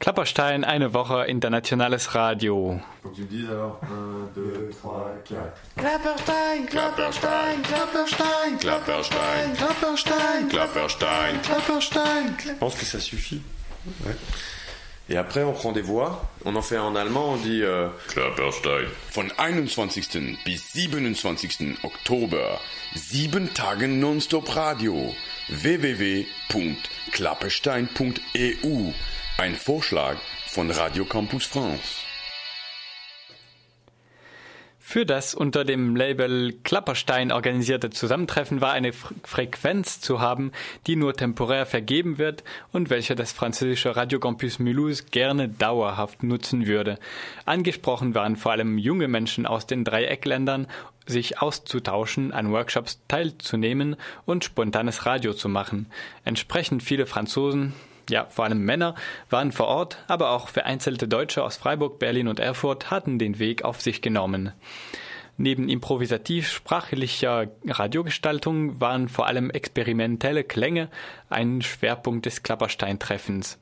Klapperstein, eine Woche internationales Radio. Faut que tu me dises alors 1, 2, 3, 4. Klapperstein, Klapperstein, Klapperstein, Klapperstein, Klapperstein, Klapperstein, Klapperstein. Je pense que ça suffit. Ouais. Et après, on prend des voix. On en fait en allemand, on dit Klapperstein. Von 21. bis 27. Oktober 7 Tage Nonstop Radio. www.klapperstein.eu. Ein Vorschlag von Radio Campus France. Für das unter dem Label Klapperstein organisierte Zusammentreffen war eine Frequenz zu haben, die nur temporär vergeben wird und welche das französische Radio Campus Mulhouse gerne dauerhaft nutzen würde. Angesprochen waren vor allem junge Menschen aus den Dreieckländern, sich auszutauschen, an Workshops teilzunehmen und spontanes Radio zu machen. Entsprechend viele Franzosen, ja, vor allem Männer, waren vor Ort, aber auch vereinzelte Deutsche aus Freiburg, Berlin und Erfurt hatten den Weg auf sich genommen. Neben improvisativ-sprachlicher Radiogestaltung waren vor allem experimentelle Klänge ein Schwerpunkt des Klapperstein-Treffens.